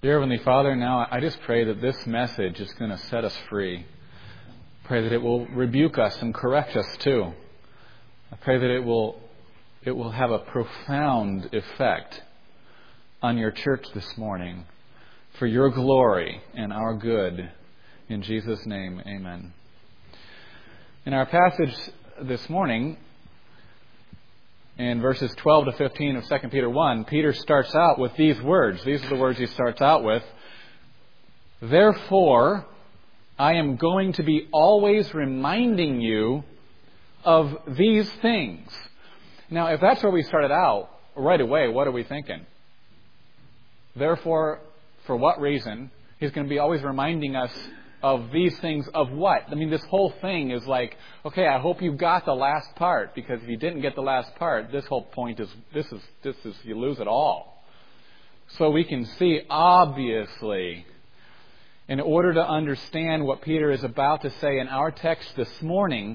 Dear Heavenly Father, now I just pray that this message is going to set us free. Pray that it will rebuke us and correct us too. I pray that it will have a profound effect on your church this morning for your glory and our good. In Jesus' name, amen. In our passage this morning, in verses 12 to 15 of 2 Peter 1, Peter starts out with these words. These are the words he starts out with. Therefore, I am going to be always reminding you of these things. Now, if that's where we started out, right away, what are we thinking? Therefore, for what reason? He's going to be always reminding us of these things of what? I mean, this whole thing is like, okay, I hope you got the last part, because if you didn't get the last part, this whole point is you lose it all. So we can see, obviously, in order to understand what Peter is about to say in our text this morning,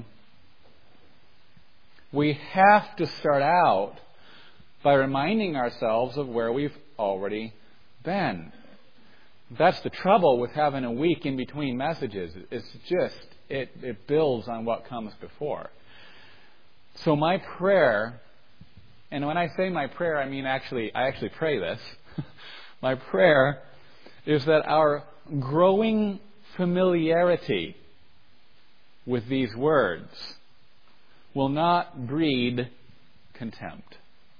we have to start out by reminding ourselves of where we've already been. That's the trouble with having a week in between messages. It's just, it builds on what comes before. So my prayer, and when I say my prayer, I mean I actually pray this. My prayer is that our growing familiarity with these words will not breed contempt.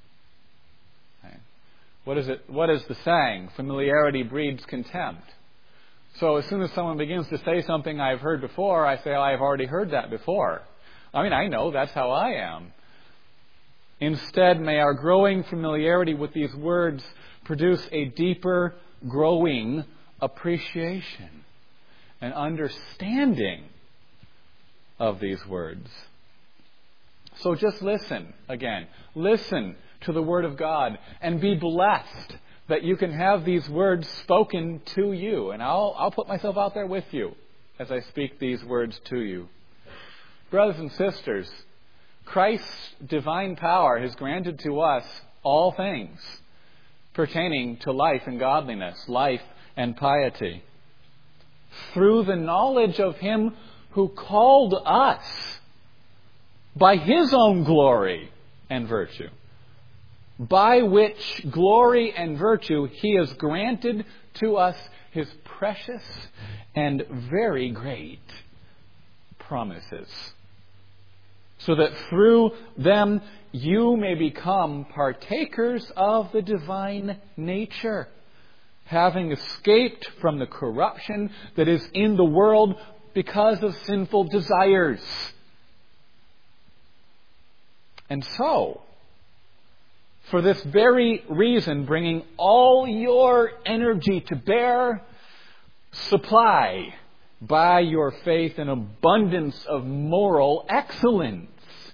What is the saying? Familiarity breeds contempt. So as soon as someone begins to say something I've heard before, I say, I've already heard that before. I mean, I know, that's how I am. Instead, may our growing familiarity with these words produce a deeper, growing appreciation and understanding of these words. So just listen again. Listen to the Word of God and be blessed that you can have these words spoken to you. And I'll put myself out there with you as I speak these words to you. Brothers and sisters, Christ's divine power has granted to us all things pertaining to life and godliness, life and piety, through the knowledge of Him who called us by His own glory and virtue, by which glory and virtue He has granted to us His precious and very great promises, so that through them you may become partakers of the divine nature, having escaped from the corruption that is in the world because of sinful desires. And so, for this very reason, bringing all your energy to bear, supply by your faith an abundance of moral excellence.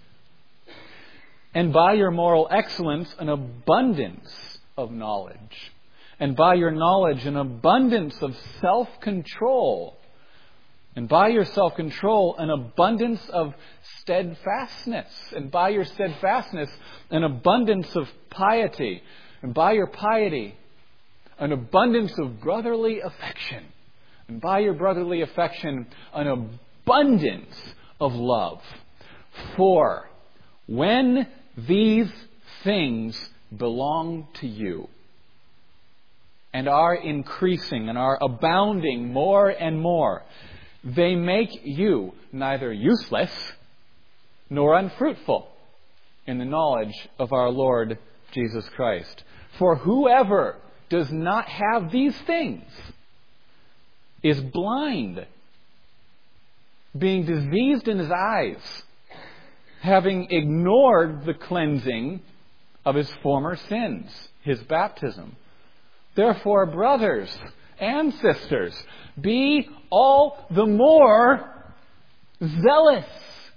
And by your moral excellence, an abundance of knowledge. And by your knowledge, an abundance of self-control. And by your self-control, an abundance of steadfastness. And by your steadfastness, an abundance of piety. And by your piety, an abundance of brotherly affection. And by your brotherly affection, an abundance of love. For when these things belong to you and are increasing and are abounding more and more, they make you neither useless nor unfruitful in the knowledge of our Lord Jesus Christ. For whoever does not have these things is blind, being diseased in his eyes, having ignored the cleansing of his former sins, his baptism. Therefore, brothers and sisters, be all the more zealous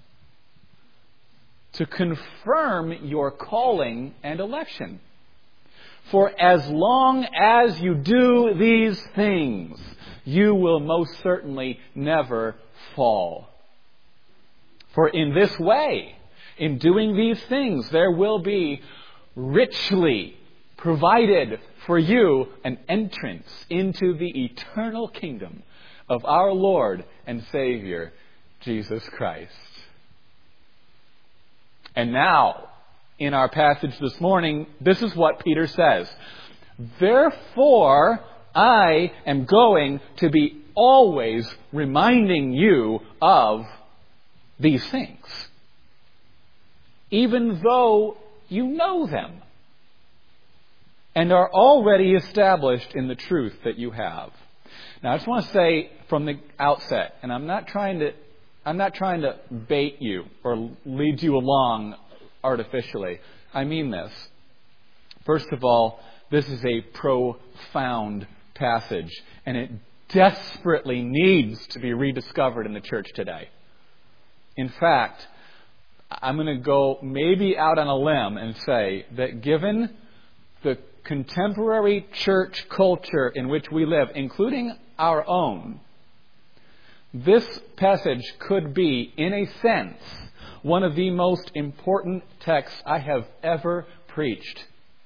to confirm your calling and election. For as long as you do these things, you will most certainly never fall. For in this way, in doing these things, there will be richly provided for you an entrance into the eternal kingdom of our Lord and Savior, Jesus Christ. And now, in our passage this morning, this is what Peter says. Therefore, I am going to be always reminding you of these things, even though you know them and are already established in the truth that you have. Now, I just want to say from the outset, and I'm not trying to bait you or lead you along artificially. I mean this. First of all, this is a profound passage, and it desperately needs to be rediscovered in the church today. In fact, I'm going to go maybe out on a limb and say that given the contemporary church culture in which we live, including our own, this passage could be, in a sense, one of the most important texts I have ever preached.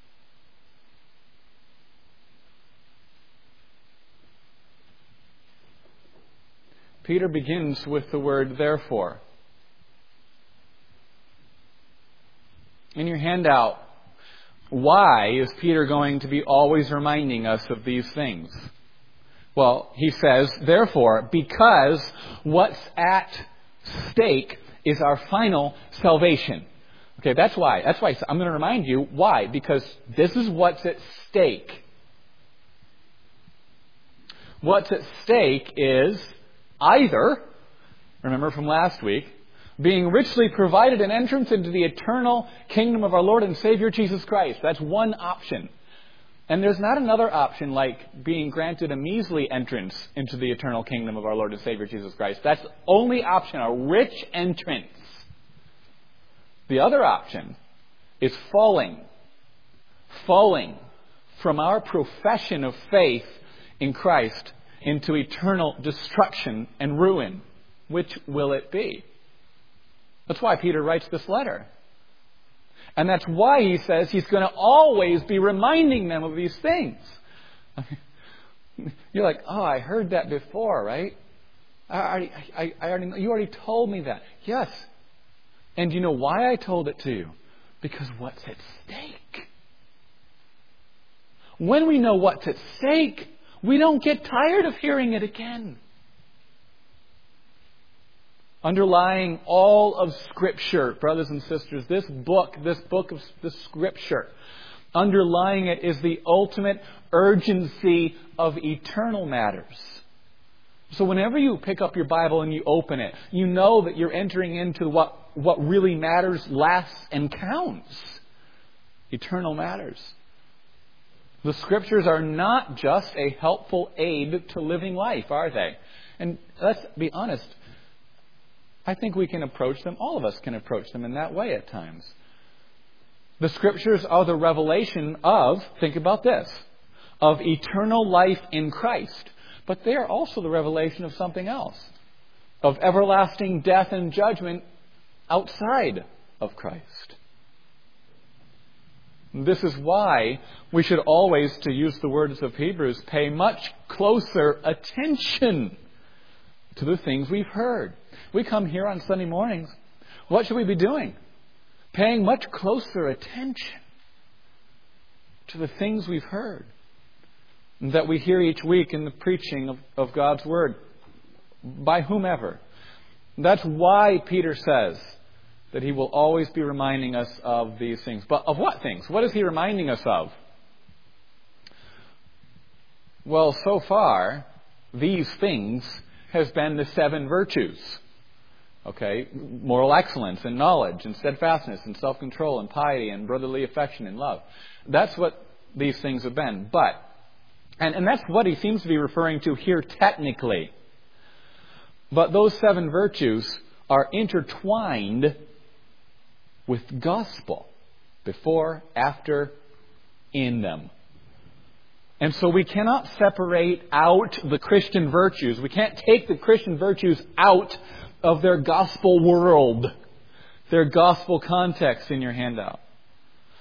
Peter begins with the word therefore. In your handout, why is Peter going to be always reminding us of these things? Well, he says, therefore, because what's at stake is our final salvation. Okay, that's why. That's why I'm going to remind you why. Because this is what's at stake. What's at stake is either, remember from last week, being richly provided an entrance into the eternal kingdom of our Lord and Savior Jesus Christ. That's one option. And there's not another option like being granted a measly entrance into the eternal kingdom of our Lord and Savior Jesus Christ. That's the only option, a rich entrance. The other option is falling from our profession of faith in Christ into eternal destruction and ruin. Which will it be? That's why Peter writes this letter. And that's why he says he's going to always be reminding them of these things. You're like, oh, I heard that before, right? I already know. You already told me that. Yes. And you know why I told it to you? Because what's at stake? When we know what's at stake, we don't get tired of hearing it again. Underlying all of Scripture, brothers and sisters, this book of the Scripture, underlying it is the ultimate urgency of eternal matters. So whenever you pick up your Bible and you open it, you know that you're entering into what really matters, lasts, and counts. Eternal matters. The Scriptures are not just a helpful aid to living life, are they? And let's be honest, I think we can approach them, all of us can approach them in that way at times. The Scriptures are the revelation of, think about this, of eternal life in Christ. But they are also the revelation of something else, of everlasting death and judgment outside of Christ. This is why we should always, to use the words of Hebrews, pay much closer attention to the things we've heard. We come here on Sunday mornings. What should we be doing? Paying much closer attention to the things we've heard that we hear each week in the preaching of God's Word by whomever. That's why Peter says that he will always be reminding us of these things. But of what things? What is he reminding us of? Well, so far, these things has been the 7 virtues. Okay? Moral excellence and knowledge and steadfastness and self-control and piety and brotherly affection and love. That's what these things have been. But, and that's what he seems to be referring to here technically. But those 7 virtues are intertwined with gospel. Before, after, in them. And so we cannot separate out the Christian virtues. We can't take the Christian virtues out of their gospel world, their gospel context in your handout.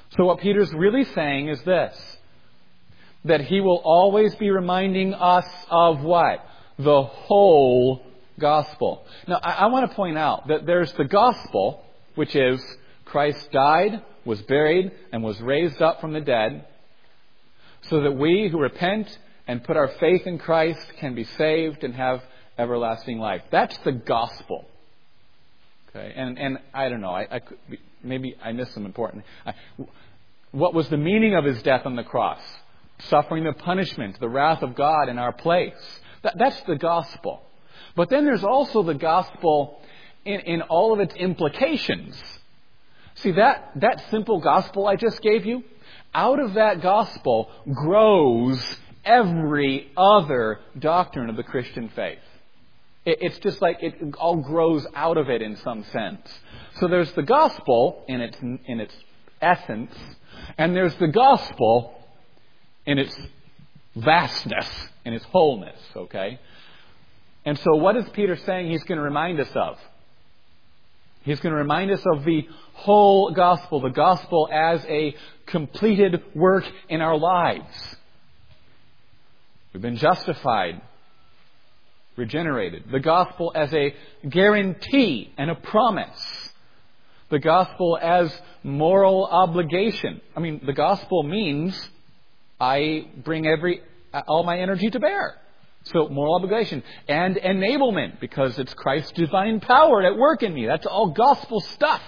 So what Peter's really saying is this, that he will always be reminding us of what? The whole gospel. Now, I want to point out that there's the gospel, which is Christ died, was buried, and was raised up from the dead, so that we who repent and put our faith in Christ can be saved and have everlasting life. That's the gospel. Okay, and I don't know. Maybe I missed some important. What was the meaning of his death on the cross? Suffering the punishment, the wrath of God in our place. That's the gospel. But then there's also the gospel in all of its implications. See, that simple gospel I just gave you, out of that gospel grows every other doctrine of the Christian faith. It's just like it all grows out of it in some sense. So there's the gospel in its essence, and there's the gospel in its vastness, in its wholeness, okay? And so what is Peter saying he's going to remind us of? He's going to remind us of the whole gospel, the gospel as a completed work in our lives. We've been justified, regenerated. The gospel as a guarantee and a promise. The gospel as moral obligation. I mean, the gospel means I bring all my energy to bear. So, moral obligation. And enablement, because it's Christ's divine power at work in me. That's all gospel stuff.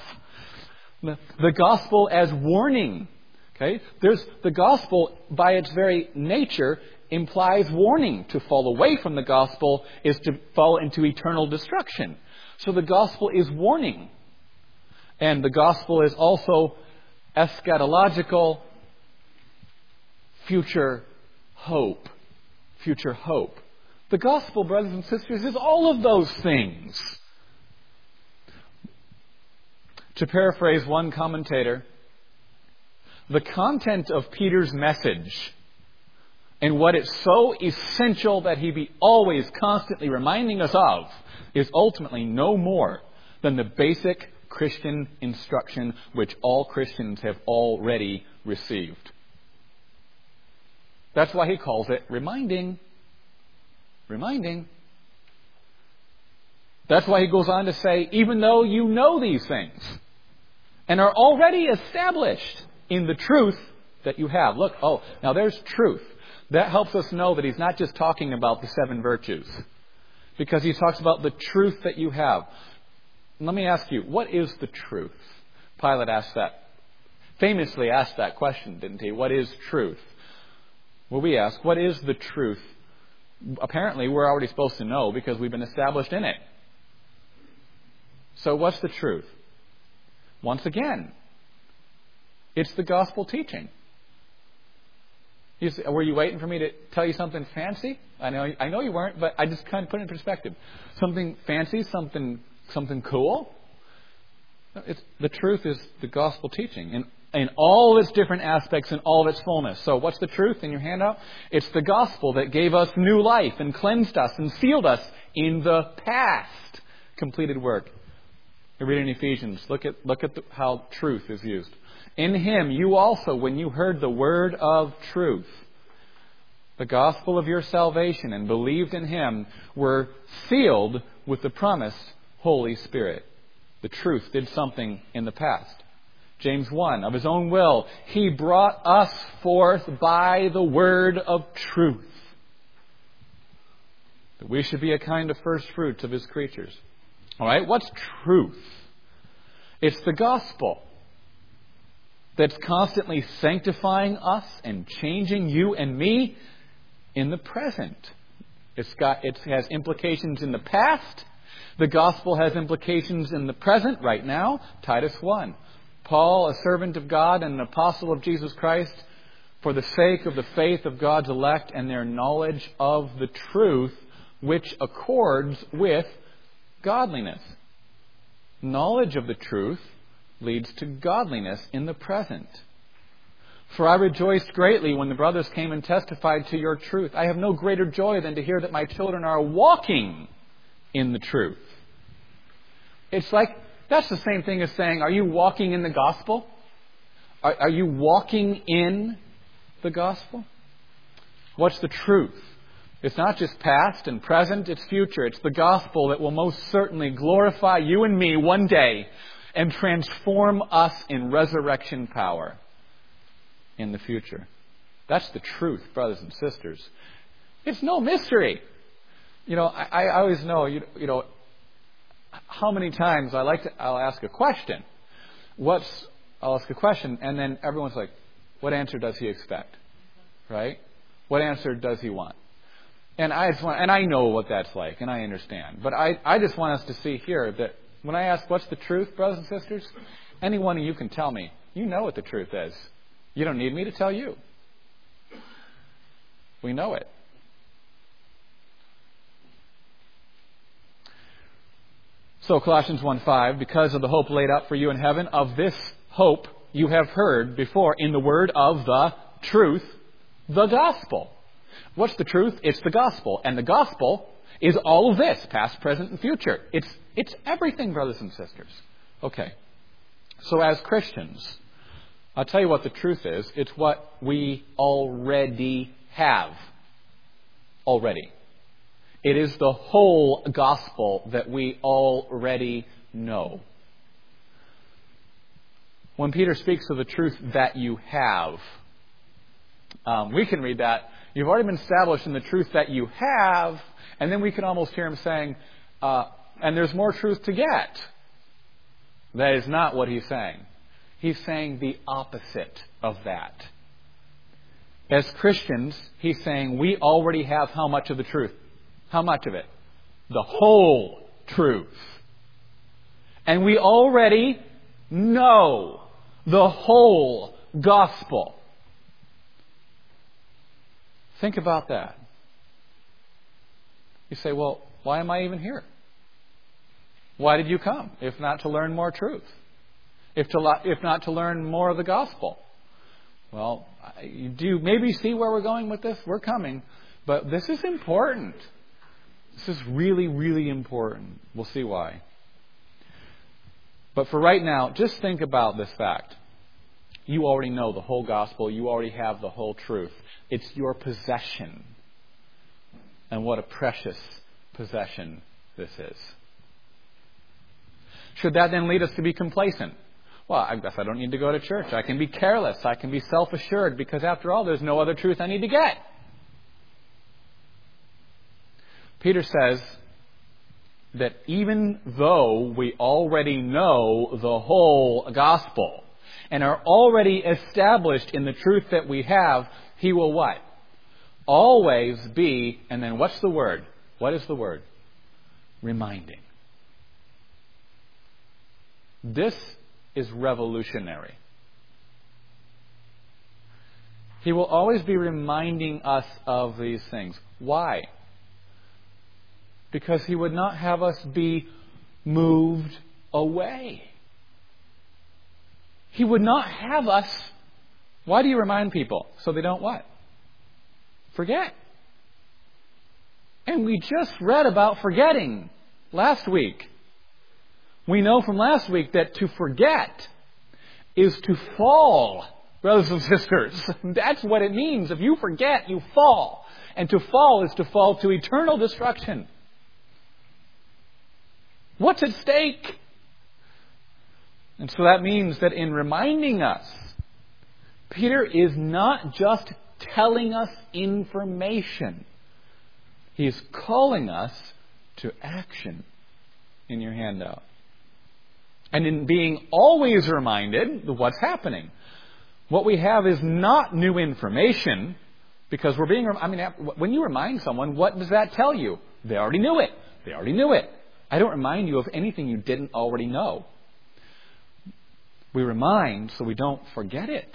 The gospel as warning. Okay? There's the gospel, by its very nature, implies warning. To fall away from the gospel is to fall into eternal destruction. So the gospel is warning. And the gospel is also eschatological, future hope. Future hope. The gospel, brothers and sisters, is all of those things. To paraphrase one commentator, the content of Peter's message and what is so essential that he be always constantly reminding us of is ultimately no more than the basic Christian instruction which all Christians have already received. That's why he calls it reminding. Reminding. That's why he goes on to say, even though you know these things and are already established in the truth that you have. Look, now there's truth. That helps us know that he's not just talking about the 7 virtues, because he talks about the truth that you have. Let me ask you, what is the truth? Pilate famously asked that question, didn't he? What is truth? Well, we ask, what is the truth? Apparently, we're already supposed to know because we've been established in it. So what's the truth? Once again, it's the gospel teaching. Were you waiting for me to tell you something fancy? I know you weren't, but I just kind of put it in perspective. Something fancy, something cool. The truth is the gospel teaching in all its different aspects and all of its fullness. So what's the truth in your handout? It's the gospel that gave us new life and cleansed us and sealed us in the past completed work. We read in Ephesians. Look at how truth is used. In Him, you also, when you heard the word of truth, the gospel of your salvation, and believed in Him, were sealed with the promised Holy Spirit. The truth did something in the past. James 1, of His own will, He brought us forth by the word of truth, that we should be a kind of first fruits of His creatures. All right, what's truth? It's the gospel that's constantly sanctifying us and changing you and me in the present. It has implications in the past. The gospel has implications in the present, right now. Titus 1. Paul, a servant of God and an apostle of Jesus Christ, for the sake of the faith of God's elect and their knowledge of the truth, which accords with godliness. Knowledge of the truth leads to godliness in the present. For I rejoiced greatly when the brothers came and testified to your truth. I have no greater joy than to hear that my children are walking in the truth. It's like, that's the same thing as saying, are you walking in the gospel? Are you walking in the gospel? What's the truth? It's not just past and present, it's future. It's the gospel that will most certainly glorify you and me one day and transform us in resurrection power in the future. That's the truth, brothers and sisters. It's no mystery. I always know, how many times I'll ask a question. I'll ask a question, and then everyone's like, what answer does he expect? Right? What answer does he want? And I know what that's like, and I understand. But I just want us to see here that when I ask, what's the truth, brothers and sisters? Any one of you can tell me. You know what the truth is. You don't need me to tell you. We know it. So Colossians 1:5, because of the hope laid up for you in heaven, of this hope you have heard before in the word of the truth, the gospel. What's the truth? It's the gospel. And the gospel is all of this, past, present, and future. It's everything, brothers and sisters. Okay. So as Christians, I'll tell you what the truth is. It's what we already have. Already. It is the whole gospel that we already know. When Peter speaks of the truth that you have, we can read that. You've already been established in the truth that you have, and then we can almost hear him saying, and there's more truth to get. That is not what he's saying. He's saying the opposite of that. As Christians, he's saying we already have how much of the truth? How much of it? The whole truth. And we already know the whole gospel. Think about that. You say, well, why am I even here? Why did you come, if not to learn more truth? If not to learn more of the gospel? Well, do you maybe see where we're going with this? We're coming. But this is important. This is really, really important. We'll see why. But for right now, just think about this fact. You already know the whole gospel. You already have the whole truth. It's your possession. And what a precious possession this is. Should that then lead us to be complacent? Well, I guess I don't need to go to church. I can be careless. I can be self-assured because after all, there's no other truth I need to get. Peter says that even though we already know the whole gospel and are already established in the truth that we have, he will what? Always be, and then what's the word? What is the word? Reminding. This is revolutionary. He will always be reminding us of these things. Why? Because he would not have us be moved away. He would not have us... Why do you remind people? So they don't what? Forget. And we just read about forgetting last week. We know from last week that to forget is to fall, brothers and sisters. That's what it means. If you forget, you fall. And to fall is to fall to eternal destruction. What's at stake? And so that means that in reminding us, Peter is not just telling us information. He is calling us to action in your handout. And in being always reminded of what's happening. What we have is not new information, because we're being... when you remind someone, what does that tell you? They already knew it. They already knew it. I don't remind you of anything you didn't already know. We remind so we don't forget it.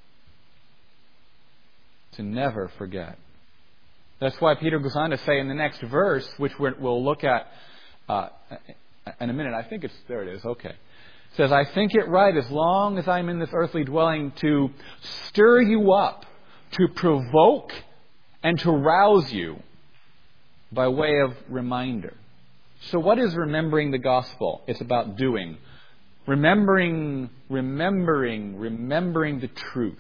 To never forget. That's why Peter goes on to say in the next verse, which we'll look at in a minute. I think there it is. Okay. It says, I think it right as long as I'm in this earthly dwelling to stir you up, to provoke and to rouse you by way of reminder. So what is remembering the gospel? It's about doing. remembering the truth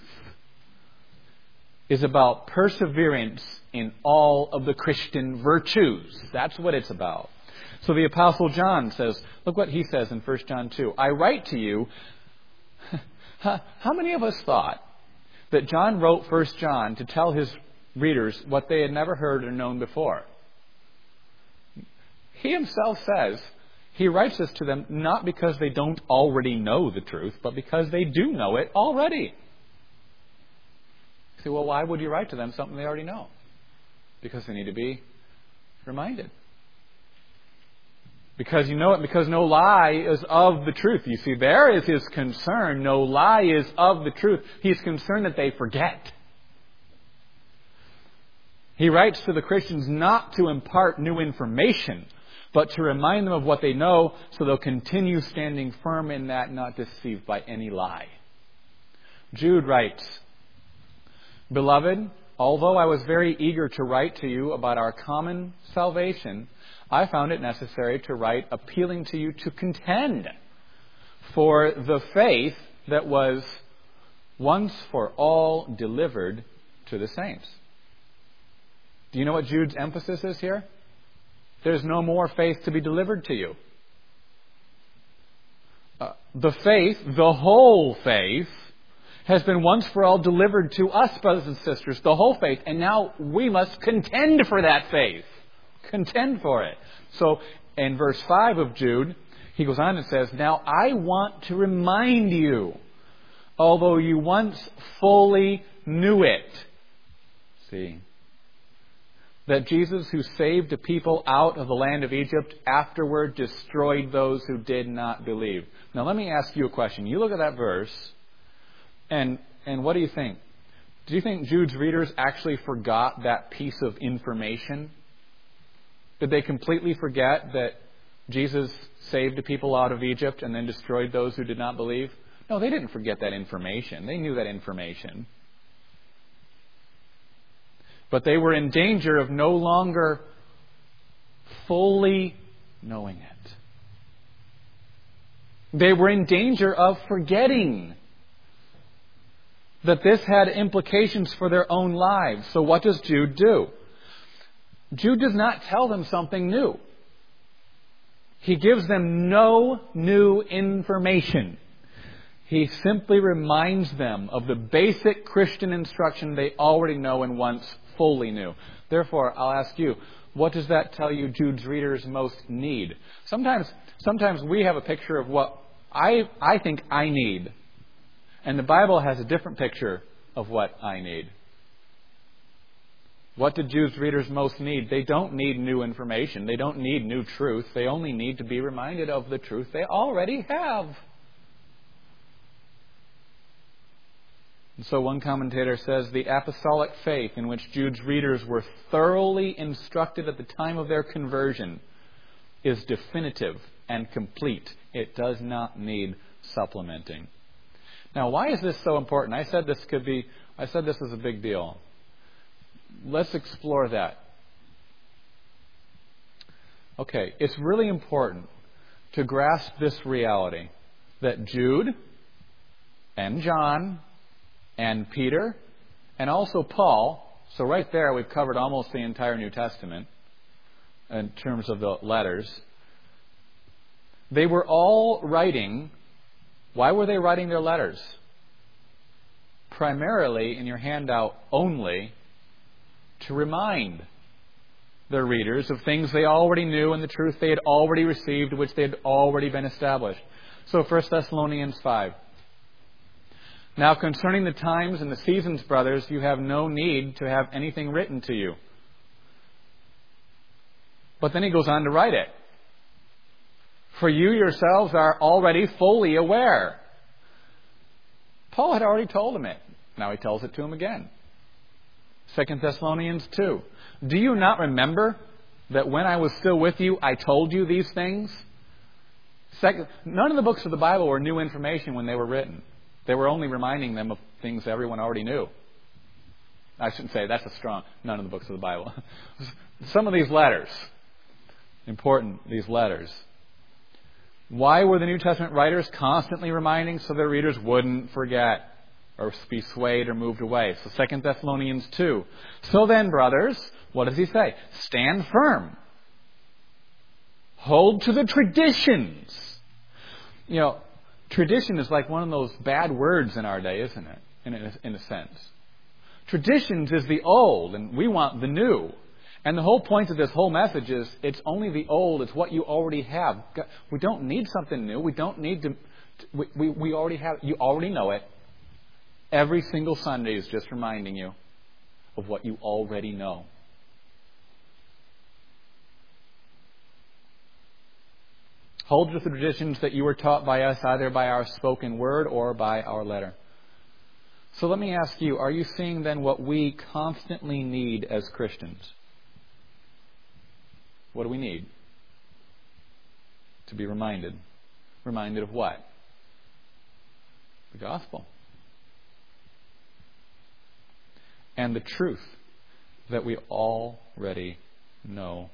is about perseverance in all of the Christian virtues. That's what it's about. So the Apostle John says, look what he says in 1 John 2. I write to you. How many of us thought that John wrote 1 John to tell his readers what they had never heard or known before? He himself says he writes this to them not because they don't already know the truth, but because they do know it already. You say, well, why would you write to them something they already know? Because they need to be reminded. Because you know it, because no lie is of the truth. You see, there is his concern. No lie is of the truth. He's concerned that they forget. He writes to the Christians not to impart new information, but to remind them of what they know so they'll continue standing firm in that, not deceived by any lie. Jude writes, Beloved, although I was very eager to write to you about our common salvation, I found it necessary to write appealing to you to contend for the faith that was once for all delivered to the saints. Do you know what Jude's emphasis is here? There's no more faith to be delivered to you. The faith, the whole faith, has been once for all delivered to us, brothers and sisters, the whole faith, and now we must contend for that faith. Contend for it. So, in verse 5 of Jude, he goes on and says, Now I want to remind you, although you once fully knew it, see, that Jesus, who saved a people out of the land of Egypt, afterward destroyed those who did not believe. Now let me ask you a question. You look at that verse, and what do you think? Do you think Jude's readers actually forgot that piece of information? Did they completely forget that Jesus saved the people out of Egypt and then destroyed those who did not believe? No, they didn't forget that information. They knew that information. But they were in danger of no longer fully knowing it. They were in danger of forgetting that this had implications for their own lives. So what does Jude do? Jude does not tell them something new. He gives them no new information. He simply reminds them of the basic Christian instruction they already know and once fully knew. Therefore, I'll ask you, what does that tell you Jude's readers most need? Sometimes we have a picture of what I think I need. And the Bible has a different picture of what I need. What do Jude's readers most need? They don't need new information. They don't need new truth. They only need to be reminded of the truth they already have. And so one commentator says the apostolic faith in which Jude's readers were thoroughly instructed at the time of their conversion is definitive and complete. It does not need supplementing. Now, why is this so important? I said this is a big deal. Let's explore that. Okay, it's really important to grasp this reality that Jude and John and Peter and also Paul, so right there we've covered almost the entire New Testament in terms of the letters. They were all writing. Why were they writing their letters? Primarily, in your handout only, to remind their readers of things they already knew and the truth they had already received, which they had already been established. So 1 Thessalonians 5. Now concerning the times and the seasons, brothers, you have no need to have anything written to you. But then he goes on to write it. For you yourselves are already fully aware. Paul had already told them it. Now he tells it to them again. 2 Thessalonians 2. Do you not remember that when I was still with you, I told you these things? None of the books of the Bible were new information when they were written. They were only reminding them of things everyone already knew. I shouldn't say that's none of the books of the Bible. Some of these letters, important, these letters. Why were the New Testament writers constantly reminding? So their readers wouldn't forget or be swayed or moved away. So 2 Thessalonians 2. So then, brothers, what does he say? Stand firm. Hold to the traditions. You know, tradition is like one of those bad words in our day, isn't it? In a sense. Traditions is the old, and we want the new. And the whole point of this whole message is it's only the old. It's what you already have. We don't need something new. We don't need to. We already have. You already know it. Every single Sunday is just reminding you of what you already know. Hold to the traditions that you were taught by us, either by our spoken word or by our letter. So let me ask you, are you seeing then what we constantly need as Christians? What do we need? To be reminded. Reminded of what? The gospel. And the truth that we already know,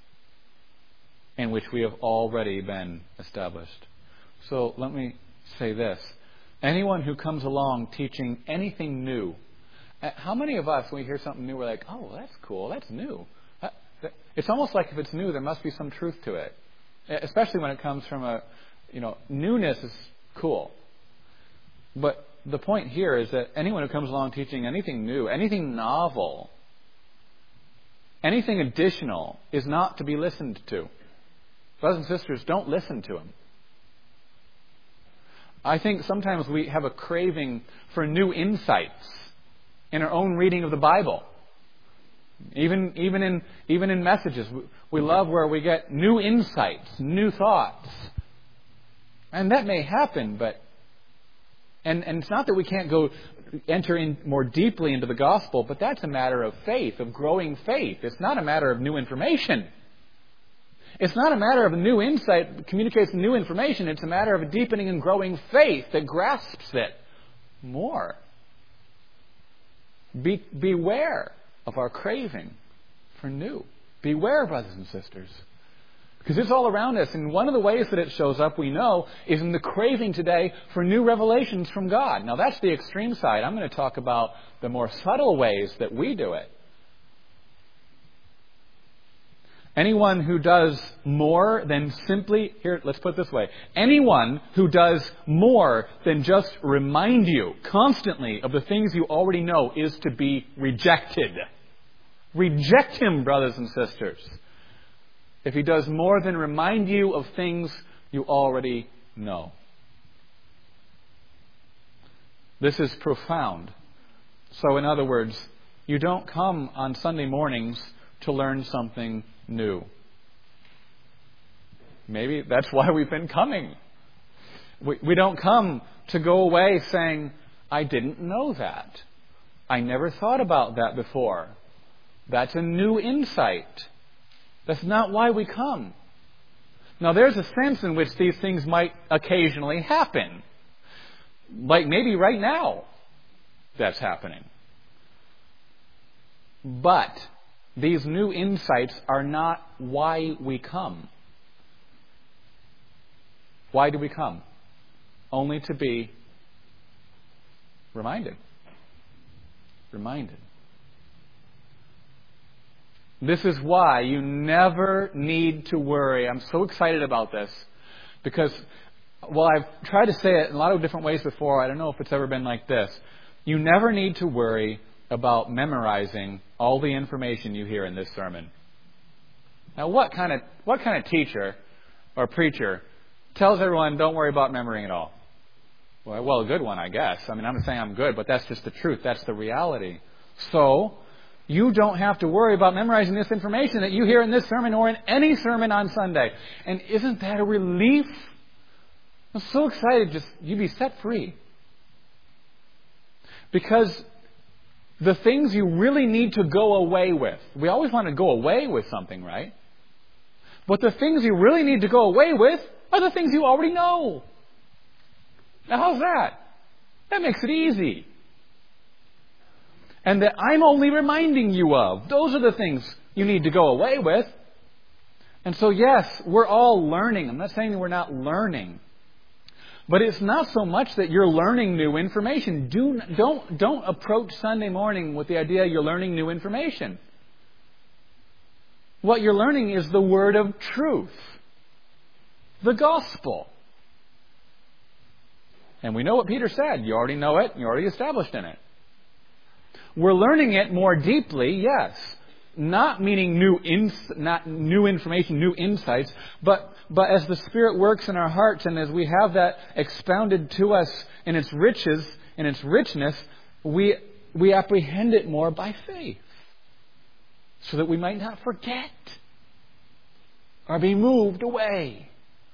in which we have already been established. So let me say this. Anyone who comes along teaching anything new, how many of us, when we hear something new, we're like, oh, that's cool, that's new. It's almost like if it's new, there must be some truth to it. Especially when it comes from newness is cool. But the point here is that anyone who comes along teaching anything new, anything novel, anything additional is not to be listened to. Brothers and sisters, don't listen to him. I think sometimes we have a craving for new insights in our own reading of the Bible. Even in messages, we love where we get new insights, new thoughts. And that may happen, but and it's not that we can't enter in more deeply into the gospel, but that's a matter of faith, of growing faith. It's not a matter of new information. It's not a matter of a new insight that communicates new information. It's a matter of a deepening and growing faith that grasps it more. Beware of our craving for new. Beware, brothers and sisters. Because it's all around us. And one of the ways that it shows up, we know, is in the craving today for new revelations from God. Now, that's the extreme side. I'm going to talk about the more subtle ways that we do it. Anyone who does more than simply, here, let's put it this way. Anyone who does more than just remind you constantly of the things you already know is to be rejected. Reject him, brothers and sisters. If he does more than remind you of things you already know. This is profound. So in other words, you don't come on Sunday mornings to learn something new. Maybe that's why we've been coming. We don't come to go away saying, I didn't know that. I never thought about that before. That's a new insight. That's not why we come. Now, there's a sense in which these things might occasionally happen. Like maybe right now that's happening. But these new insights are not why we come. Why do we come? Only to be reminded. Reminded. This is why you never need to worry. I'm so excited about this because, well, I've tried to say it in a lot of different ways before. I don't know if it's ever been like this. You never need to worry about memorizing all the information you hear in this sermon. Now, what kind of teacher or preacher tells everyone don't worry about memorying at all? Well, a good one, I guess. I mean, I'm not saying I'm good, but that's just the truth. That's the reality. So, you don't have to worry about memorizing this information that you hear in this sermon or in any sermon on Sunday. And isn't that a relief? I'm so excited. You be set free. Because the things you really need to go away with, we always want to go away with something, right? But the things you really need to go away with are the things you already know. Now, how's that? That makes it easy. And that I'm only reminding you of. Those are the things you need to go away with. And so, yes, we're all learning. I'm not saying that we're not learning. But it's not so much that you're learning new information. Don't approach Sunday morning with the idea you're learning new information. What you're learning is the word of truth. The gospel. And we know what Peter said. You already know it. You're already established in it. We're learning it more deeply, yes. Not meaning not new information, new insights, but as the Spirit works in our hearts and as we have that expounded to us in its riches, in its richness, we apprehend it more by faith. So that we might not forget or be moved away.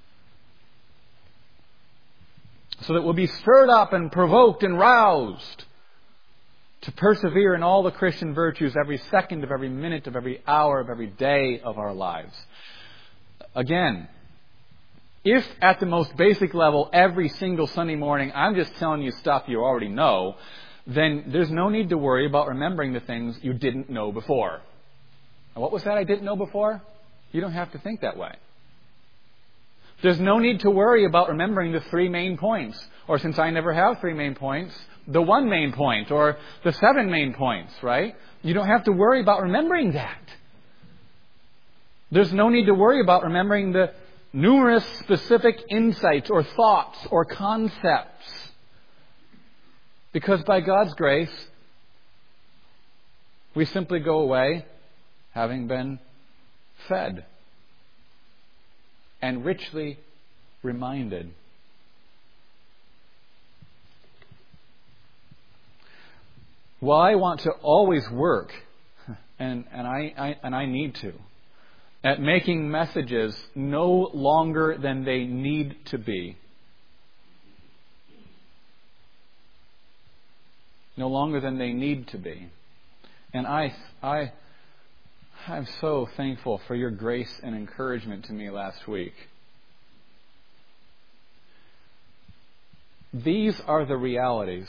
So that we'll be stirred up and provoked and roused to persevere in all the Christian virtues every second of every minute of every hour of every day of our lives. Again, if at the most basic level every single Sunday morning I'm just telling you stuff you already know, then there's no need to worry about remembering the things you didn't know before. And what was that I didn't know before? You don't have to think that way. There's no need to worry about remembering the 3 main points. Or since I never have 3 main points, the 1 main point or the 7 main points, right? You don't have to worry about remembering that. There's no need to worry about remembering the numerous specific insights or thoughts or concepts. Because by God's grace, we simply go away having been fed and richly reminded. Well, I want to always work, and I need to, at making messages no longer than they need to be. No longer than they need to be. And I'm so thankful for your grace and encouragement to me last week. These are the realities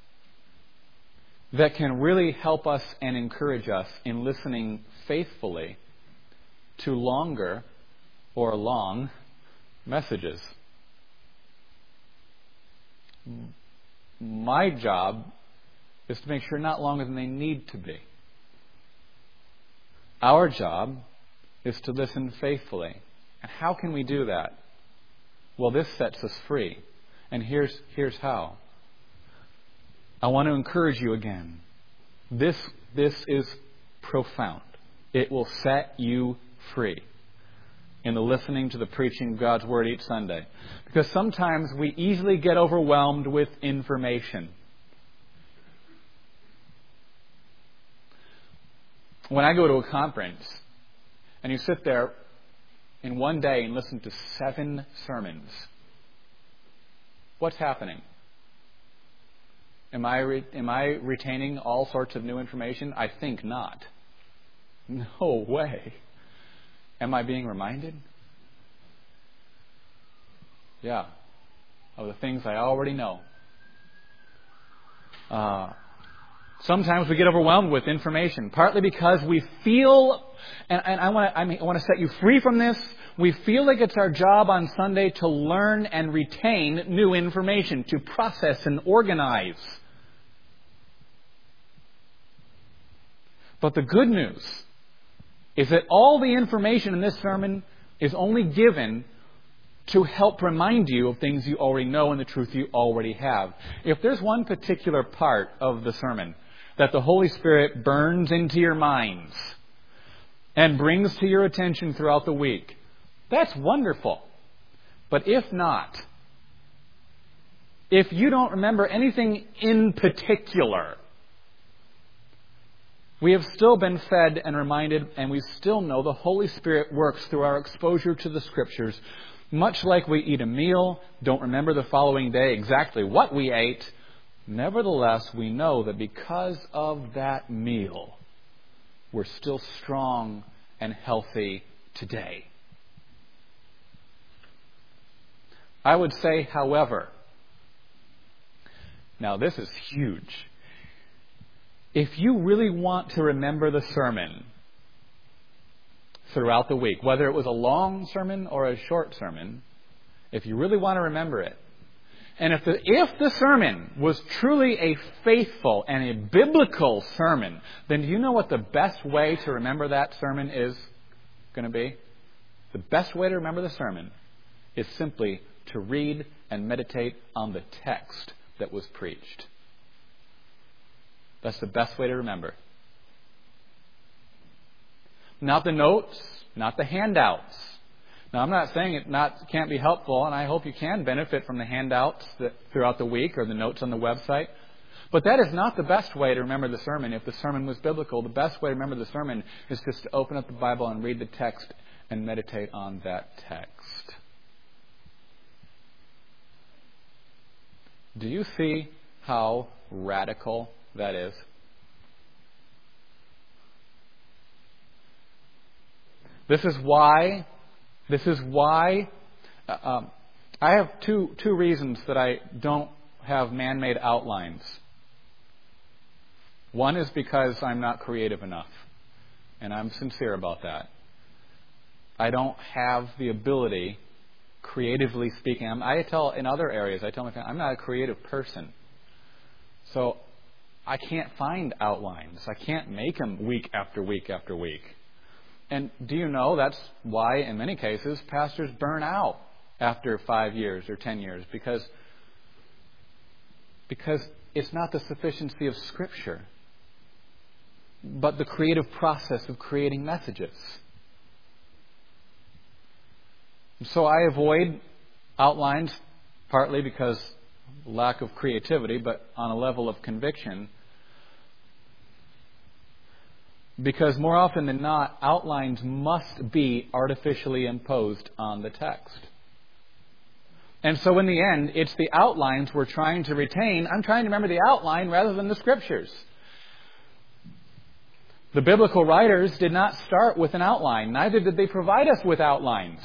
that can really help us and encourage us in listening faithfully to longer or long messages. My job is to make sure not longer than they need to be. Our job is to listen faithfully. And how can we do that? Well, this sets us free. And here's how. I want to encourage you again. This is profound. It will set you free in the listening to the preaching of God's Word each Sunday. Because sometimes we easily get overwhelmed with information. When I go to a conference and you sit there in one day and listen to 7 sermons, what's happening? Am I retaining all sorts of new information? I think not. No way. Am I being reminded? Yeah. Of the things I already know. Sometimes we get overwhelmed with information, partly because we feel, and I want to set you free from this, we feel like it's our job on Sunday to learn and retain new information, to process and organize. But the good news is that all the information in this sermon is only given to help remind you of things you already know and the truth you already have. If there's one particular part of the sermon that the Holy Spirit burns into your minds and brings to your attention throughout the week, that's wonderful. But if not, if you don't remember anything in particular, we have still been fed and reminded, and we still know the Holy Spirit works through our exposure to the Scriptures. Much like we eat a meal, don't remember the following day exactly what we ate, nevertheless, we know that because of that meal, we're still strong and healthy today. I would say, however, now this is huge. If you really want to remember the sermon throughout the week, whether it was a long sermon or a short sermon, if you really want to remember it. And if the sermon was truly a faithful and a biblical sermon, then do you know what the best way to remember that sermon is going to be? The best way to remember the sermon is simply to read and meditate on the text that was preached. That's the best way to remember. Not the notes, not the handouts. Now, I'm not saying it can't be helpful, and I hope you can benefit from the handouts throughout the week or the notes on the website. But that is not the best way to remember the sermon. If the sermon was biblical, the best way to remember the sermon is just to open up the Bible and read the text and meditate on that text. Do you see how radical that is? This is why I have two reasons that I don't have man-made outlines. One is because I'm not creative enough, and I'm sincere about that. I don't have the ability, creatively speaking. I tell in other areas, I tell my family, I'm not a creative person. So I can't find outlines. I can't make them week after week after week. And do you know that's why, in many cases, pastors burn out after 5 years or 10 years? Because it's not the sufficiency of Scripture, but the creative process of creating messages. So I avoid outlines, partly because lack of creativity, but on a level of conviction. Because more often than not, outlines must be artificially imposed on the text. And so in the end, it's the outlines we're trying to retain. I'm trying to remember the outline rather than the Scriptures. The biblical writers did not start with an outline. Neither did they provide us with outlines.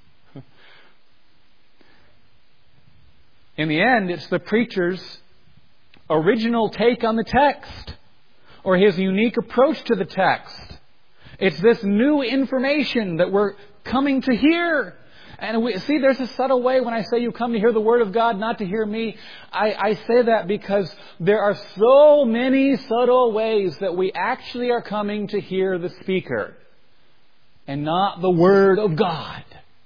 In the end, it's the preacher's original take on the text, or his unique approach to the text. It's this new information that we're coming to hear. And see, there's a subtle way when I say you come to hear the Word of God, not to hear me. I say that because there are so many subtle ways that we actually are coming to hear the speaker and not the Word of God.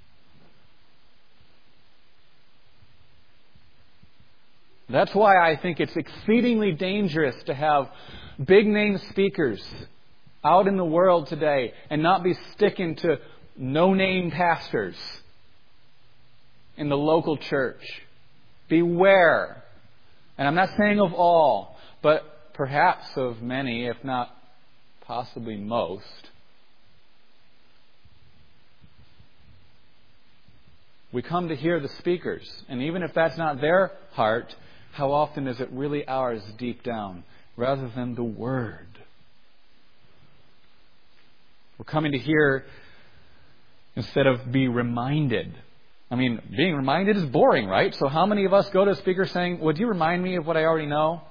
That's why I think it's exceedingly dangerous to have big-name speakers out in the world today and not be sticking to no-name pastors in the local church. Beware. And I'm not saying of all, but perhaps of many, if not possibly most. We come to hear the speakers, and even if that's not their heart, how often is it really ours deep down, rather than the Word? We're coming to hear instead of be reminded. I mean, being reminded is boring, right? So how many of us go to a speaker saying, would you remind me of what I already know?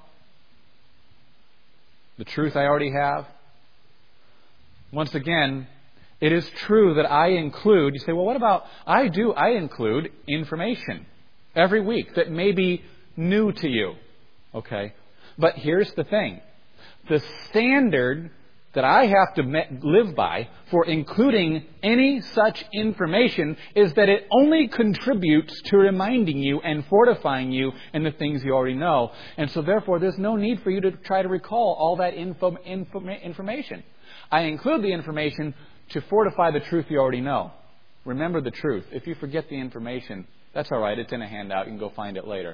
The truth I already have? Once again, it is true that I include, you say, well, what about, I include information every week that may be new to you. Okay? But here's the thing. The standard that I have to live by for including any such information is that it only contributes to reminding you and fortifying you in the things you already know. And so therefore, there's no need for you to try to recall all that information. I include the information to fortify the truth you already know. Remember the truth. If you forget the information, that's all right. It's in a handout. You can go find it later.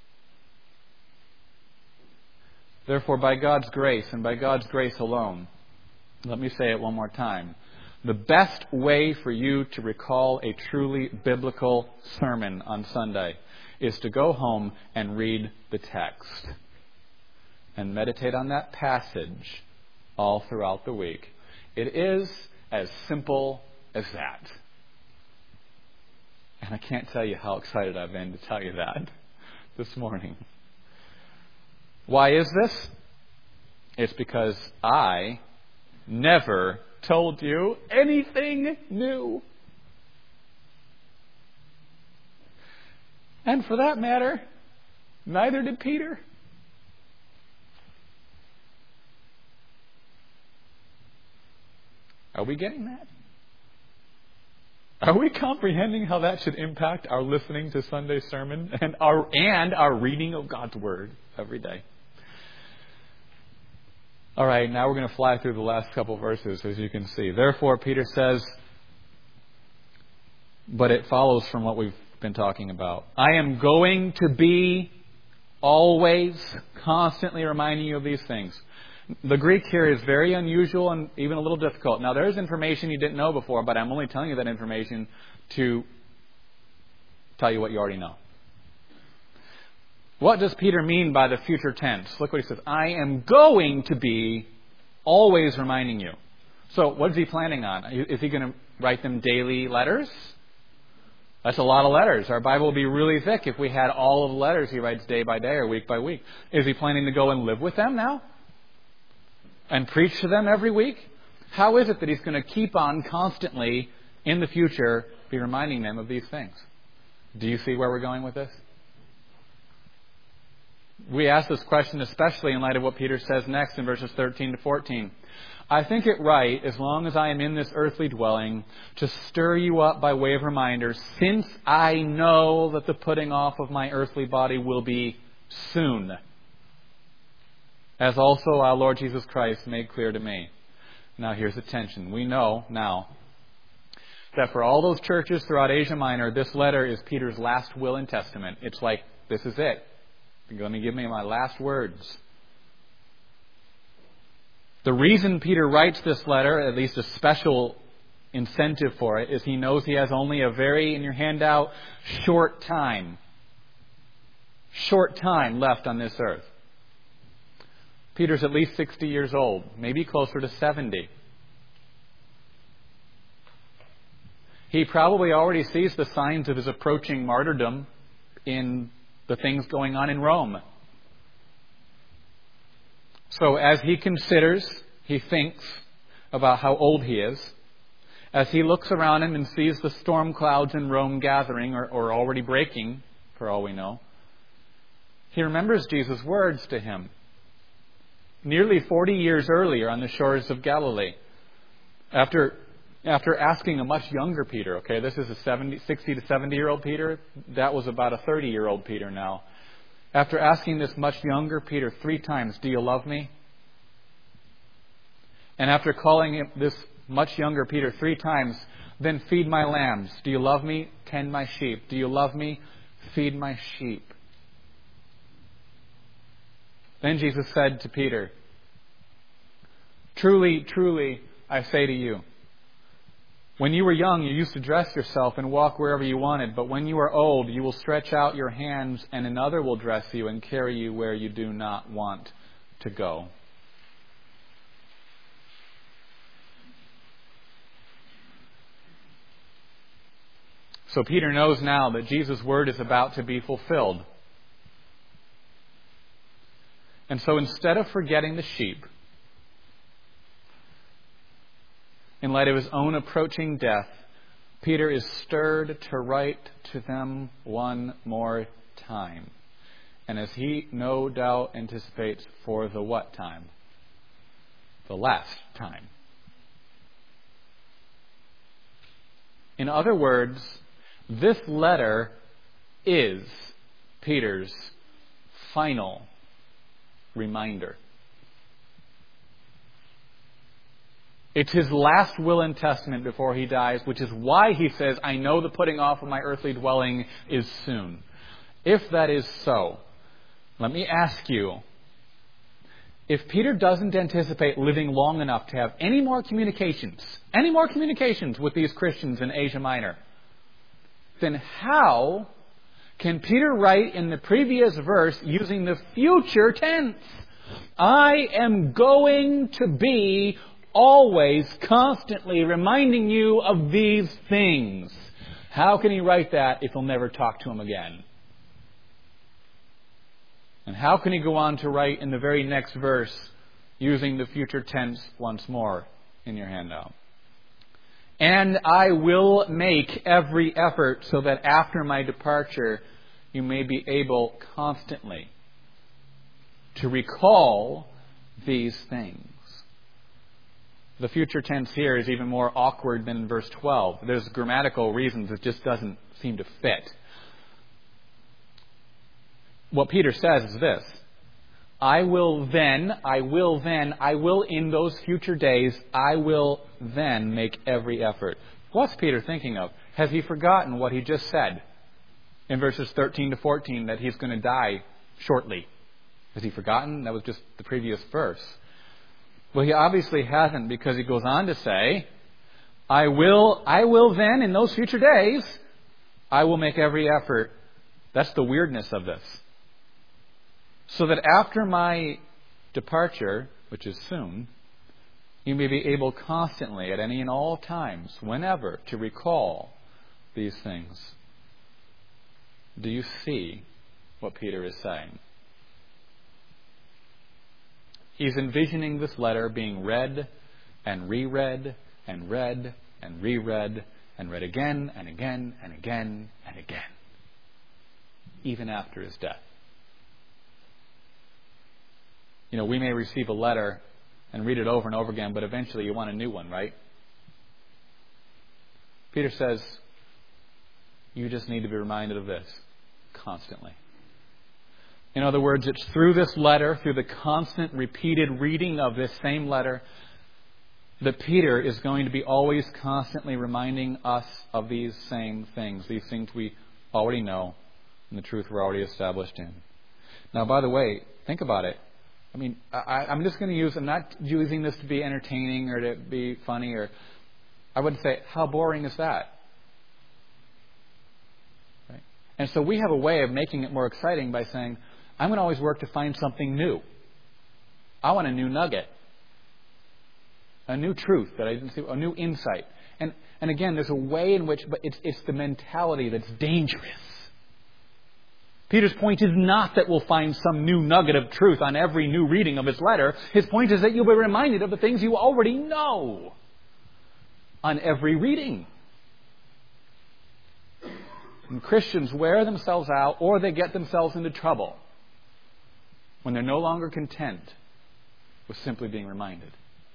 Therefore, by God's grace and by God's grace alone, let me say it one more time. The best way for you to recall a truly biblical sermon on Sunday is to go home and read the text and meditate on that passage all throughout the week. It is as simple as that. And I can't tell you how excited I've been to tell you that this morning. Why is this? It's because I never told you anything new. And for that matter, neither did Peter. Are we getting that? Are we comprehending how that should impact our listening to Sunday sermon and our reading of God's Word every day? All right, now we're going to fly through the last couple verses, as you can see. Therefore, Peter says, but it follows from what we've been talking about. I am going to be always constantly reminding you of these things. The Greek here is very unusual and even a little difficult. Now, there is information you didn't know before, but I'm only telling you that information to tell you what you already know. What does Peter mean by the future tense? Look what he says. I am going to be always reminding you. So, what is he planning on? Is he going to write them daily letters? That's a lot of letters. Our Bible would be really thick if we had all of the letters he writes day by day or week by week. Is he planning to go and live with them now? And preach to them every week? How is it that he's going to keep on constantly, in the future, be reminding them of these things? Do you see where we're going with this? We ask this question especially in light of what Peter says next in verses 13 to 14. I think it right, as long as I am in this earthly dwelling, to stir you up by way of reminders, since I know that the putting off of my earthly body will be soon, as also our Lord Jesus Christ made clear to me. Now here's the tension. We know now that for all those churches throughout Asia Minor, this letter is Peter's last will and testament. It's like, this is it. You're going to give me my last words. The reason Peter writes this letter, at least a special incentive for it, is he knows he has only a very, in your handout, short time left on this earth. Peter's at least 60 years old, maybe closer to 70. He probably already sees the signs of his approaching martyrdom in the things going on in Rome. So as he considers, he thinks about how old he is, as he looks around him and sees the storm clouds in Rome gathering or already breaking, for all we know, he remembers Jesus' words to him nearly 40 years earlier on the shores of Galilee. After asking a much younger Peter, okay, this is a 60 to 70-year-old Peter, that was about a 30-year-old Peter now. After asking this much younger Peter 3 times, do you love me? And after calling him this much younger Peter 3 times, then feed my lambs. Do you love me? Tend my sheep. Do you love me? Feed my sheep. Then Jesus said to Peter, truly, truly, I say to you, when you were young, you used to dress yourself and walk wherever you wanted. But when you are old, you will stretch out your hands and another will dress you and carry you where you do not want to go. So Peter knows now that Jesus' word is about to be fulfilled. And so instead of forgetting the sheep, in light of his own approaching death, Peter is stirred to write to them one more time. And as he no doubt anticipates, for the what time? The last time. In other words, this letter is Peter's final reminder. It's his last will and testament before he dies, which is why he says, I know the putting off of my earthly dwelling is soon. If that is so, let me ask you, if Peter doesn't anticipate living long enough to have any more communications with these Christians in Asia Minor, then how can Peter write in the previous verse using the future tense? I am going to be always, constantly reminding you of these things. How can he write that if he'll never talk to him again? And how can he go on to write in the very next verse using the future tense once more? in your handout. And I will make every effort so that after my departure, you may be able constantly to recall these things. The future tense here is even more awkward than verse 12. There's grammatical reasons it just doesn't seem to fit. What Peter says is this: I will in those future days, I will then make every effort. What's Peter thinking of? Has he forgotten what he just said in verses 13 to 14, that he's going to die shortly? Has he forgotten? That was just the previous verse. Well, he obviously hasn't, because he goes on to say, I will then, in those future days, I will make every effort. That's the weirdness of this. So that after my departure, which is soon, you may be able constantly, at any and all times, whenever, to recall these things. Do you see what Peter is saying? He's envisioning this letter being read and reread and read and reread and read again and again and again and again, even after his death. You know, we may receive a letter and read it over and over again, but eventually you want a new one, right? Peter says, you just need to be reminded of this constantly. In other words, it's through this letter, through the constant repeated reading of this same letter, that Peter is going to be always constantly reminding us of these same things, these things we already know and the truth we're already established in. Now, by the way, think about it. I mean, I'm just going to I'm not using this to be entertaining or to be funny, or I would say, how boring is that? Right? And so we have a way of making it more exciting by saying, I'm going to always work to find something new. I want a new nugget, a new truth that I didn't see, a new insight. And again, there's a way in which, but it's the mentality that's dangerous. Peter's point is not that we'll find some new nugget of truth on every new reading of his letter. His point is that you'll be reminded of the things you already know on every reading. And Christians wear themselves out, or they get themselves into trouble when they're no longer content with simply being reminded.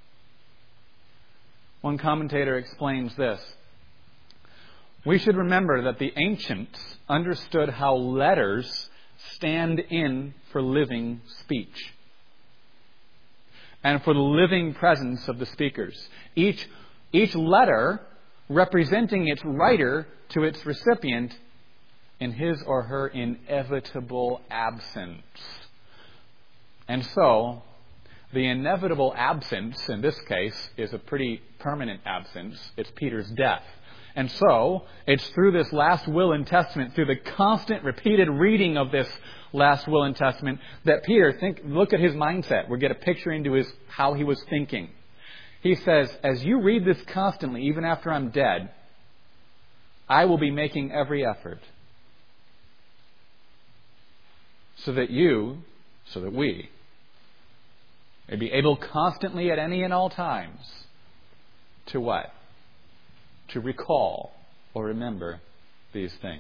One commentator explains this: we should remember that the ancients understood how letters stand in for living speech and for the living presence of the speakers. Each letter representing its writer to its recipient in his or her inevitable absence. And so, the inevitable absence, in this case, is a pretty permanent absence. It's Peter's death. And so, it's through this last will and testament, through the constant repeated reading of this last will and testament, that Peter, look at his mindset. We get a picture into how he was thinking. He says, as you read this constantly, even after I'm dead, I will be making every effort so that we may be able constantly at any and all times to what? To recall or remember these things.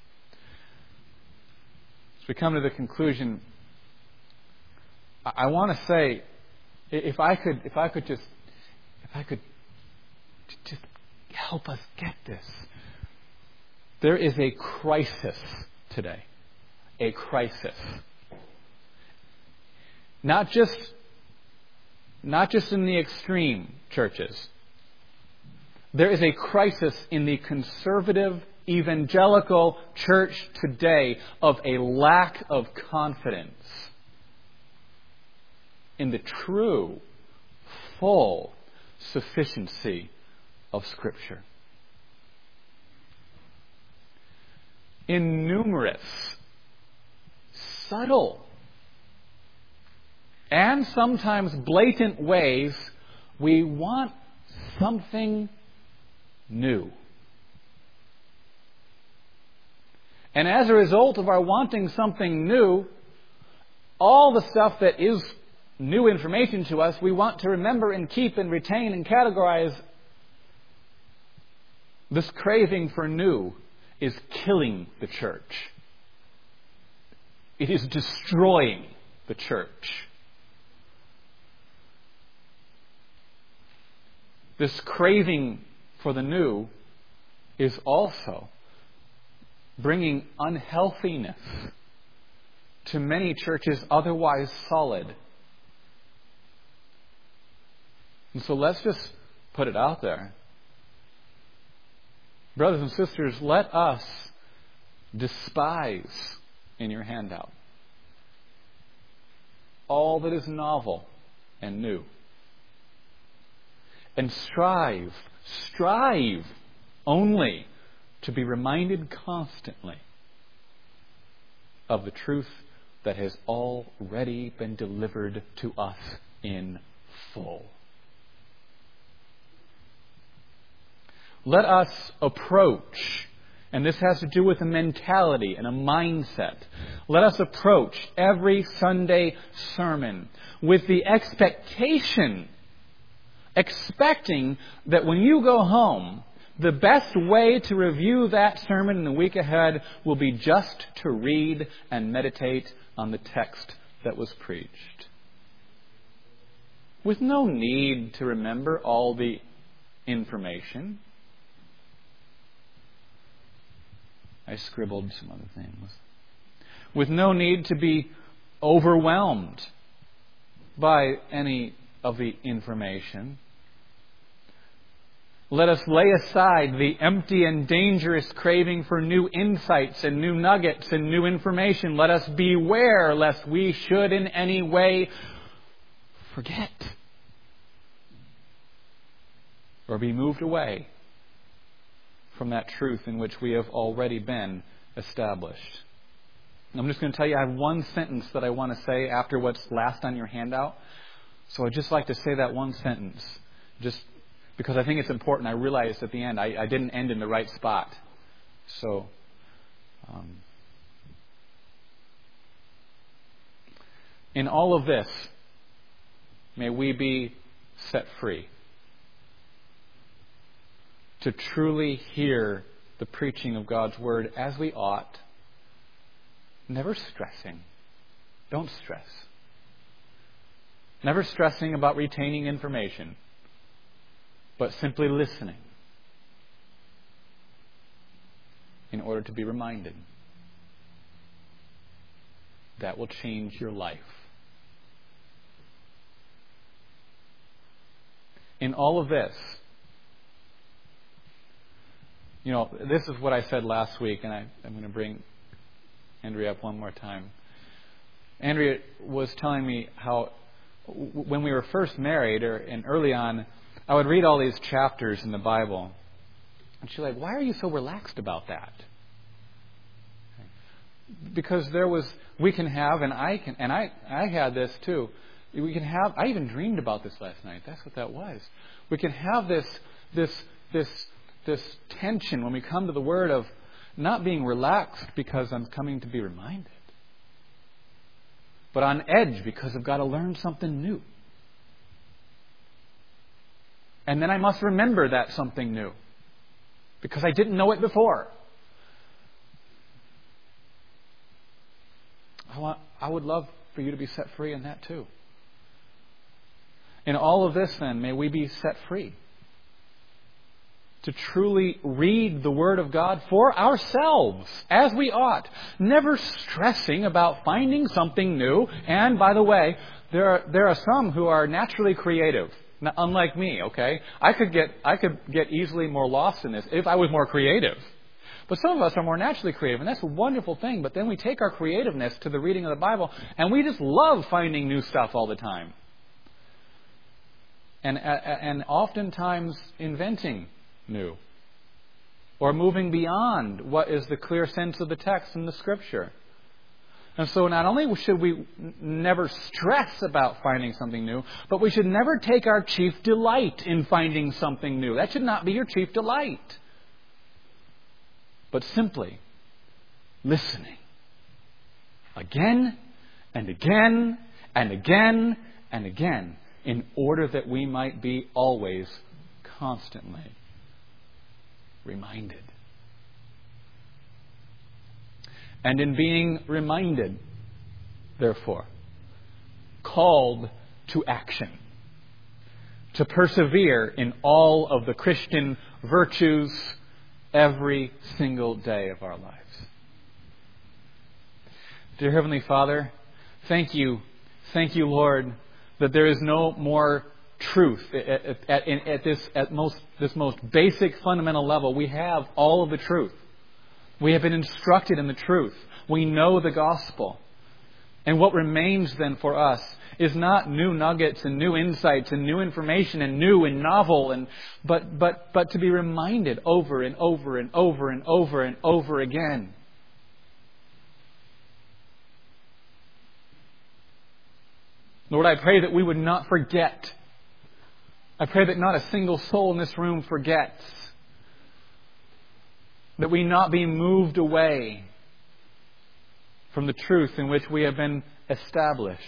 As we come to the conclusion, I want to say, if I could just help us get this. There is a crisis today. A crisis. Not just in the extreme churches. There is a crisis in the conservative evangelical church today of a lack of confidence in the true, full sufficiency of Scripture. In numerous, subtle, and sometimes blatant ways, we want something new. And as a result of our wanting something new, all the stuff that is new information to us, we want to remember and keep and retain and categorize. This craving for new is killing the church. It is destroying the church. This craving for the new is also bringing unhealthiness to many churches otherwise solid. And so let's just put it out there. Brothers and sisters, let us despise in your handout all that is novel and new. And strive only to be reminded constantly of the truth that has already been delivered to us in full. Let us approach, and this has to do with a mentality and a mindset. Let us approach every Sunday sermon with the expecting that when you go home, the best way to review that sermon in the week ahead will be just to read and meditate on the text that was preached. With no need to remember all the information. I scribbled some other things. With no need to be overwhelmed by any of the information. Let us lay aside the empty and dangerous craving for new insights and new nuggets and new information. Let us beware lest we should in any way forget or be moved away from that truth in which we have already been established. I'm just going to tell you, I have one sentence that I want to say after what's last on your handout. So I'd just like to say that one sentence, just because I think it's important. I realized at the end I didn't end in the right spot. So, in all of this, may we be set free to truly hear the preaching of God's Word as we ought, never stressing. Don't stress. Never stressing about retaining information, but simply listening in order to be reminded. That will change your life. In all of this, this is what I said last week, and I'm going to bring Andrea up one more time. Andrea was telling me how when we were first married, and early on, I would read all these chapters in the Bible. And she's like, why are you so relaxed about that? Because we can have, and I had this too. We can have, I even dreamed about this last night. That's what that was. We can have this tension when we come to the Word of not being relaxed because I'm coming to be reminded, but on edge because I've got to learn something new. And then I must remember that something new because I didn't know it before. I would love for you to be set free in that too. In all of this, then, may we be set free to truly read the Word of God for ourselves as we ought, never stressing about finding something new. And by the way, there are some who are naturally creative, unlike me. Okay, I could get easily more lost in this if I was more creative. But some of us are more naturally creative, and that's a wonderful thing. But then we take our creativeness to the reading of the Bible, and we just love finding new stuff all the time, and oftentimes inventing new, or moving beyond what is the clear sense of the text in the Scripture. And so not only should we never stress about finding something new, but we should never take our chief delight in finding something new. That should not be your chief delight. But simply listening again and again and again and again, in order that we might be always, constantly reminded. And in being reminded, therefore, called to action, to persevere in all of the Christian virtues every single day of our lives. Dear Heavenly Father, thank you, Lord, that there is no more truth at this most basic, fundamental level. We have all of the truth. We have been instructed in the truth. We know the gospel. And what remains then for us is not new nuggets and new insights and new information and new and novel, but to be reminded over and over and over and over and over again. Lord, I pray that we would not forget. I pray that not a single soul in this room forgets. That we not be moved away from the truth in which we have been established.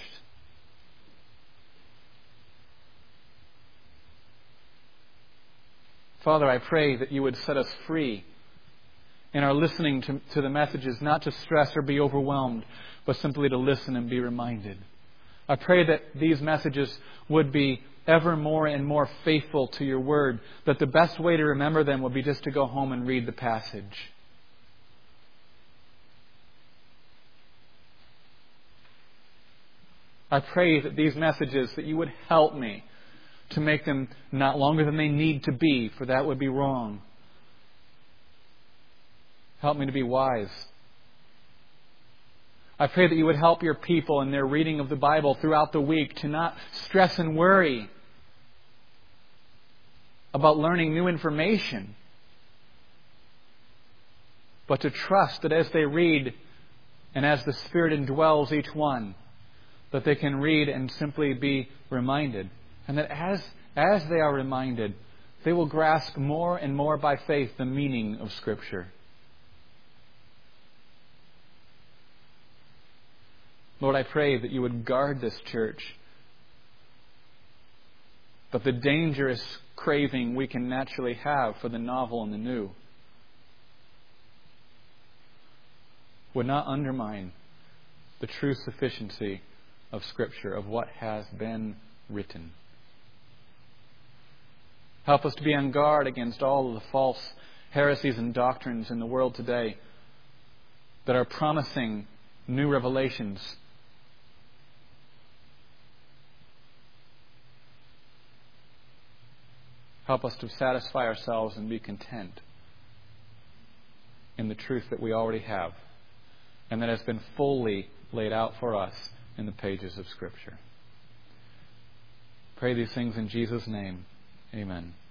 Father, I pray that you would set us free in our listening to the messages, not to stress or be overwhelmed, but simply to listen and be reminded. I pray that these messages would be ever more and more faithful to your word, that the best way to remember them would be just to go home and read the passage. I pray that these messages, that you would help me to make them not longer than they need to be, for that would be wrong. Help me to be wise. I pray that you would help your people in their reading of the Bible throughout the week to not stress and worry about learning new information, but to trust that as they read and as the Spirit indwells each one, that they can read and simply be reminded. And that as they are reminded, they will grasp more and more by faith the meaning of Scripture. Lord, I pray that you would guard this church, that the dangerous craving we can naturally have for the novel and the new would not undermine the true sufficiency of Scripture, of what has been written. Help us to be on guard against all of the false heresies and doctrines in the world today that are promising new revelations. Help us to satisfy ourselves and be content in the truth that we already have and that has been fully laid out for us in the pages of Scripture. Pray these things in Jesus' name. Amen.